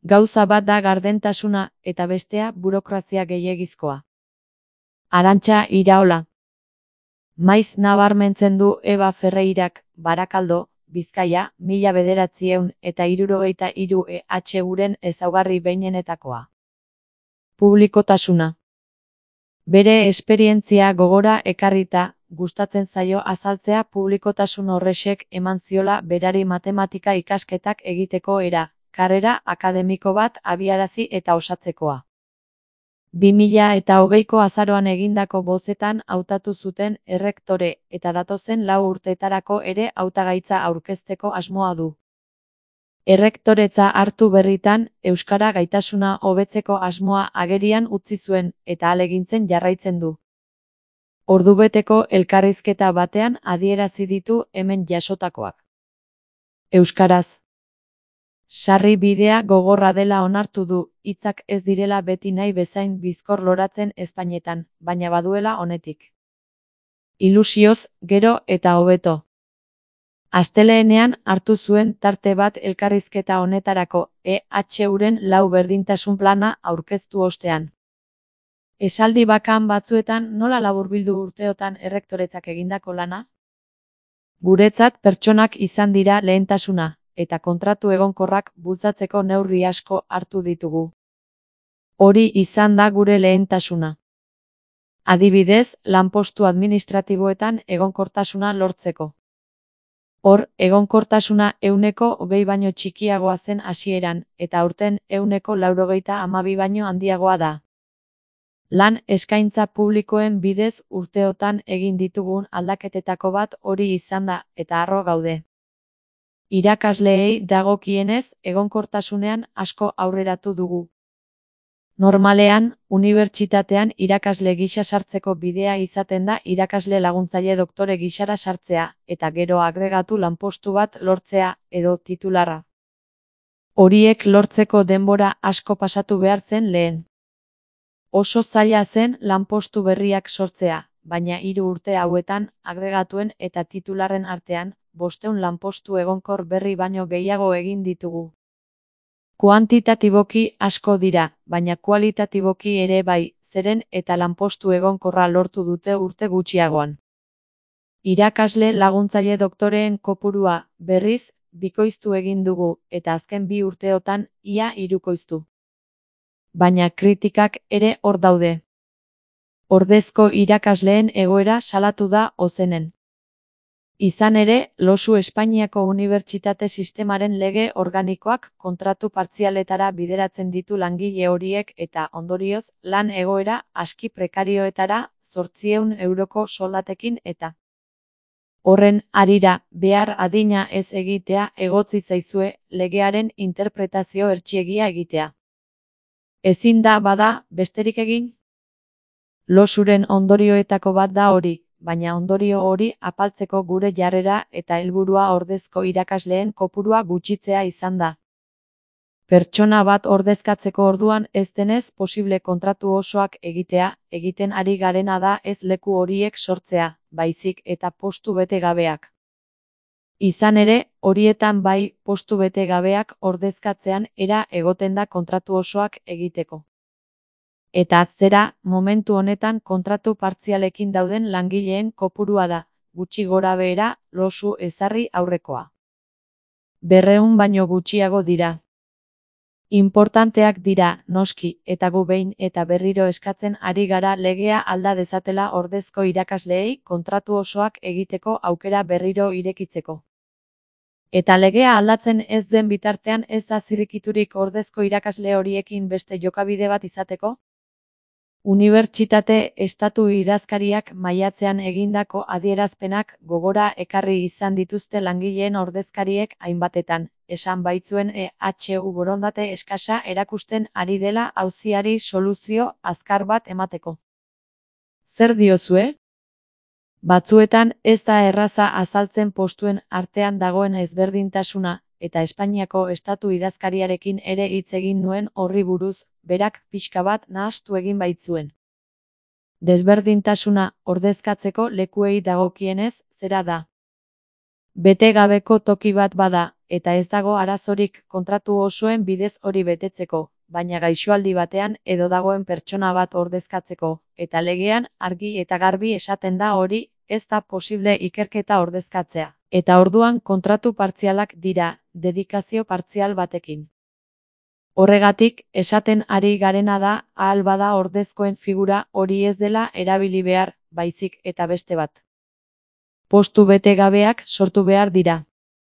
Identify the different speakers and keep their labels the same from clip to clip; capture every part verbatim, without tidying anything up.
Speaker 1: Gauza bat da gardentasuna eta bestea burokrazia gehiegizkoa. Arantxa Iraola. Maiz nabarmentzen du Eba Ferreirak, Barakaldo, Bizkaia, mila bederatziehun eta hirurogeita hiru E H uren ezaugarri behinenetakoa. Publikotasuna. Bere esperientzia gogora ekarrita, gustatzen zaio azaltzea publikotasun horrexek eman ziola berari matematika ikasketak egiteko era, karrera akademiko bat abiarazi eta osatzekoa. bi mila eta hogeiko azaroan egindako bozetan hautatu zuten errektore eta datozen lau urteetarako ere hautagaitza aurkezteko asmoa du. Errektoretza hartu berritan, euskara gaitasuna hobetzeko asmoa agerian utzi zuen eta ahalegintzen jarraitzen du. Ordubeteko elkarrizketa batean adierazi ditu hemen jasotakoak. Euskaraz. Sarri bidea gogorra dela onartu du, hitzak ez direla beti nahi bezain bizkor loratzen ezpainetan, baina baduela honetik. Ilusioz, gero eta hobeto. Asteleenean hartu zuen tarte bat elkarrizketa honetarako, E H uren lau berdintasun plana aurkeztu ostean. Esaldi bakan batzuetan nola laburbildu urteotan errektoretzak egindako lana? Guretzat pertsonak izan dira lehentasuna, eta kontratu egonkorrak bultzatzeko neurri asko hartu ditugu. Hori izan da gure lehentasuna. Adibidez, lanpostu administratiboetan egonkortasuna lortzeko. Hor, egonkortasuna ehuneko hogei baino txikiagoa zen hasieran, eta aurten ehuneko laurogeita hamabi baino handiagoa da. Lan eskaintza publikoen bidez urteotan egin ditugun aldaketetako bat hori izan da, eta harro gaude. Irakasleei dagokienez, egonkortasunean asko aurreratu dugu. Normalean, unibertsitatean irakasle gisa sartzeko bidea izaten da irakasle laguntzaile doktore gisara sartzea, eta gero agregatu lanpostu bat lortzea, edo titularra. Horiek lortzeko denbora asko pasatu behar zen lehen. Oso zaila zen lanpostu berriak sortzea, baina hiru urte hauetan, agregatuen eta titularren artean, bostehun lanpostu egonkor berri baino gehiago egin ditugu. Kuantitatiboki asko dira, baina kualitatiboki ere bai, zeren eta lanpostu egonkorra lortu dute urte gutxiagoan. Irakasle laguntzaile doktoreen kopurua, berriz, bikoiztu egin dugu, eta azken bi urteotan, ia hirukoiztu. Baina kritikak ere hor daude. Ordezko irakasleen egoera salatu da ozenen. Izan ere, losu Espainiako unibertsitate sistemaren lege organikoak kontratu partzialetara bideratzen ditu langile horiek eta, ondorioz, lan egoera aski prekarioetara zortziehun euroko soldatekin eta. Horren harira, behar adina ez egitea egotzi zaizue legearen interpretazio hertsiegia egitea. Ezin da bada, besterik egin? Losuren ondorioetako bat da hori, baina ondorio hori apaltzeko gure jarrera eta helburua ordezko irakasleen kopurua gutxitzea izan da. Pertsona bat ordezkatzeko orduan ez denez posible kontratu osoak egitea, egiten ari garena da ez leku horiek sortzea, baizik eta postu bete gabeak. Izan ere, horietan bai postu bete gabeak ordezkatzean era egoten da kontratu osoak egiteko. Eta zera, momentu honetan kontratu partzialekin dauden langileen kopurua da, gutxi gora behera, losu ezarri aurrekoa. Berrehun baino gutxiago dira. Inportanteak dira, noski, eta gu behin eta berriro eskatzen ari gara legea alda dezatela ordezko irakasleei kontratu osoak egiteko aukera berriro irekitzeko. Eta legea aldatzen ez den bitartean ez da zirrikiturik ordezko irakasle horiekin beste jokabide bat izateko? Unibertsitate estatu idazkariak maiatzean egindako adierazpenak gogora ekarri izan dituzte langileen ordezkariek hainbatetan, esan baitzuen E H U borondate eskasa erakusten ari dela auziari soluzio azkar bat emateko. Zer diozue? Batzuetan ez da erraza azaltzen postuen artean dagoen ezberdintasuna, eta Espainiako estatu idazkariarekin ere hitz egin nuen horri buruz, berak pixka bat nahastu egin baitzuen. Desberdintasuna ordezkatzeko lekuei dagokienez, zera da. bete gabeko toki bat bada, eta ez dago arazorik kontratu osoen bidez hori betetzeko, baina gaixoaldi batean edo dagoen pertsona bat ordezkatzeko, eta legean argi eta garbi esaten da hori ez da posible ikerketa ordezkatzea, eta orduan kontratu partzialak dira, dedikazio partzial batekin. Horregatik, esaten ari garena da, ahal bada ordezkoen figura hori ez dela erabili behar, baizik eta beste bat. Postu bete gabeak sortu behar dira.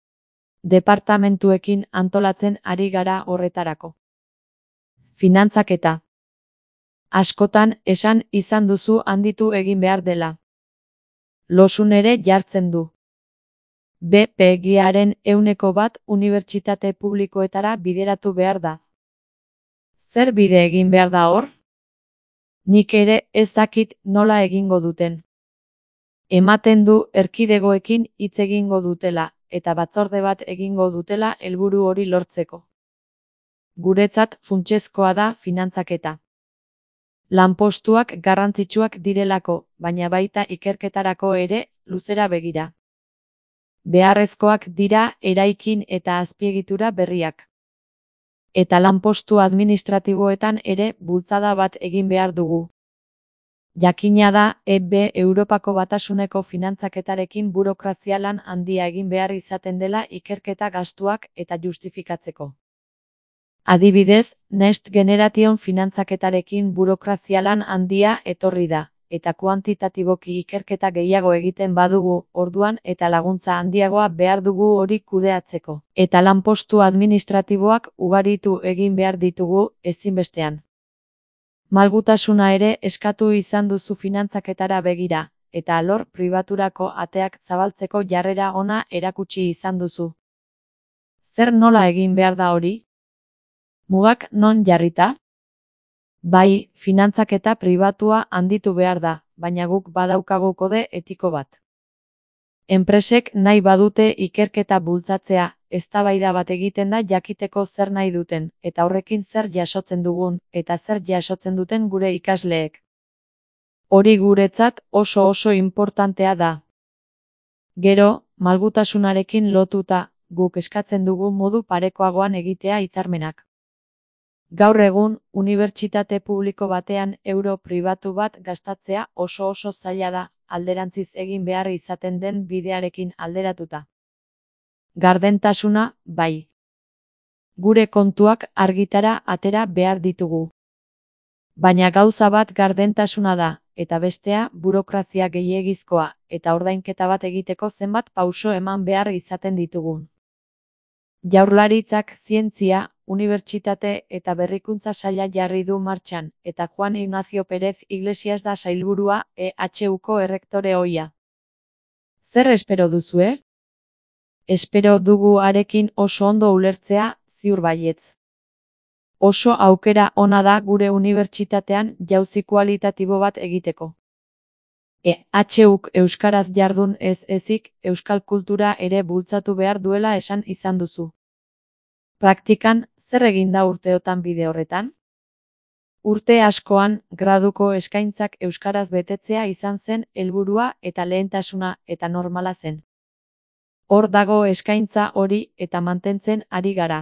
Speaker 1: Departamentuekin antolatzen ari gara horretarako. Finantzaketa. Askotan esan izan duzu handitu egin behar dela. Losun ere jartzen du. B P G-aren ehuneko bat unibertsitate publikoetara bideratu behar da. Zer bide egin behar da hor? Nik ere ez dakit nola egingo duten. Ematen du erkidegoekin hitz egingo dutela, eta batzorde bat egingo dutela helburu hori lortzeko. Guretzat funtsezkoa da finantzaketa. Lanpostuak garrantzitsuak direlako, baina baita ikerketarako ere luzera begira. Beharrezkoak dira eraikin eta azpiegitura berriak. Eta lanpostu administratiboetan ere bultzada bat egin behar dugu. Jakina da E B Europako Batasuneko finantzaketarekin burokrazia lan handia egin behar izaten dela ikerketa gastuak eta justifikatzeko. Adibidez, Next Generation finantzaketarekin burokrazia lan handia etorri da, eta kuantitatiboki ikerketa gehiago egiten badugu, orduan eta laguntza handiagoa behar dugu hori kudeatzeko. Eta lanpostu administratiboak ugaritu egin behar ditugu ezinbestean. Malgutasuna ere eskatu izan duzu finantzaketara begira, eta alor pribaturako ateak zabaltzeko jarrera ona erakutsi izan duzu. Zer nola egin behar da hori? Mugak non jarrita? Bai, finantzaketa pribatua handitu behar da, baina guk badaukagu kode etiko bat. Enpresek nahi badute ikerketa bultzatzea, eztabaida bat egiten da jakiteko zer nahi duten, eta horrekin zer jasotzen dugun, eta zer jasotzen duten gure ikasleek. Hori guretzat oso oso inportantea da. Gero, malgutasunarekin lotuta, guk eskatzen dugu modu parekoagoan egitea hitzarmenak. Gaur egun, unibertsitate publiko batean euro pribatu bat gastatzea oso oso zaila da, alderantziz egin behar izaten den bidearekin alderatuta. Gardentasuna, bai. Gure kontuak argitara atera behar ditugu. Baina gauza bat gardentasuna da, eta bestea burokrazia gehiegizkoa, eta ordainketa bat egiteko zenbat pauso eman behar izaten ditugun. Jaurlaritzak zientzia, unibertsitate eta berrikuntza saila jarri du martxan, eta Juan Ignacio Pérez Iglesias da sailburua E H Uko errektore ohia. Zer espero duzue? Espero dugu harekin oso ondo ulertzea, ziur baietz. Oso aukera ona da gure unibertsitatean jauzi kualitatibo bat egiteko. E H Uk euskaraz jardun ez ezik, euskal kultura ere bultzatu behar duela esan izan duzu. Praktikan, zer egin da urteotan bide horretan? Urte askoan, graduko eskaintzak euskaraz betetzea izan zen helburua eta lehentasuna eta normala zen. Hor dago eskaintza hori eta mantentzen ari gara.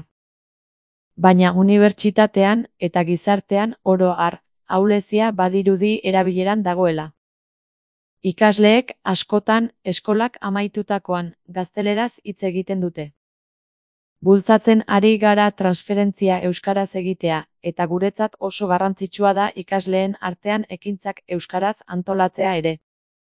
Speaker 1: Baina unibertsitatean eta gizartean oro har, ahulezia badirudi erabileran dagoela. Ikasleek askotan eskolak amaitutakoan gazteleraz hitz egiten dute. Bultzatzen ari gara transferentzia euskaraz egitea, eta guretzat oso garrantzitsua da ikasleen artean ekintzak euskaraz antolatzea ere.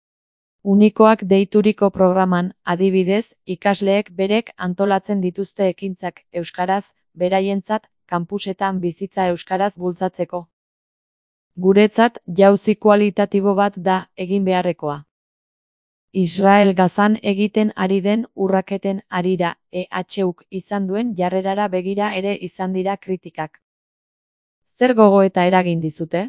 Speaker 1: Unikoak deituriko programan, adibidez, ikasleek berek antolatzen dituzte ekintzak euskaraz, beraientzat, kanpusetan bizitza euskaraz bultzatzeko. Guretzat, jauzi kualitatibo bat da egin beharrekoa. Israel Gazan egiten ari den urraketen harira E H Uk izan duen jarrerara begira ere izan dira kritikak. Zer gogoeta eragin dizute?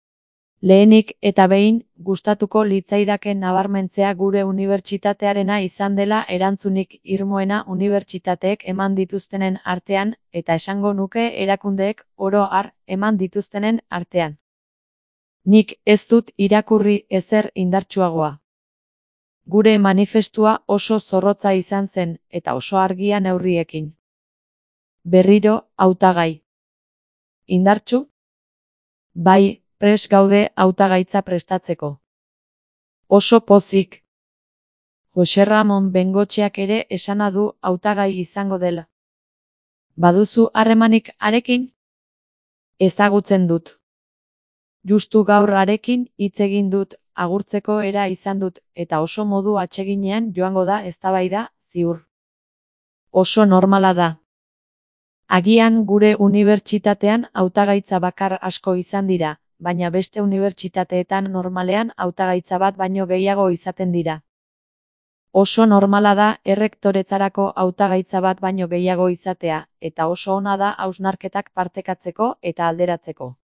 Speaker 1: Lehenik eta behin, gustatuko litzaidaken nabarmentzea gure unibertsitatearena izan dela erantzunik irmoena unibertsitateek eman dituztenen artean, eta esango nuke erakundeek oro har eman dituztenen artean. Nik ez dut irakurri ezer indartsuagoa. Gure manifestua oso zorrotza izan zen, eta oso argia neurriekin. Berriro, hautagai. Indartsu? Bai, prest gaude hautagaitza prestatzeko. Oso pozik. Jose Ramon Bengotxeak ere esana du hautagai izango dela. Baduzu harremanik harekin? Ezagutzen dut. Justu gaur harekin hitz egin dut, agurtzeko era izan dut, eta oso modu atseginean joango da eztabaida, ziur. Oso normala da. Agian gure unibertsitatean hautagaitza bakar asko izan dira, baina beste unibertsitateetan normalean hautagaitza bat baino gehiago izaten dira. Oso normala da errektoretzarako hautagaitza bat baino gehiago izatea, eta oso ona da hausnarketak partekatzeko eta alderatzeko.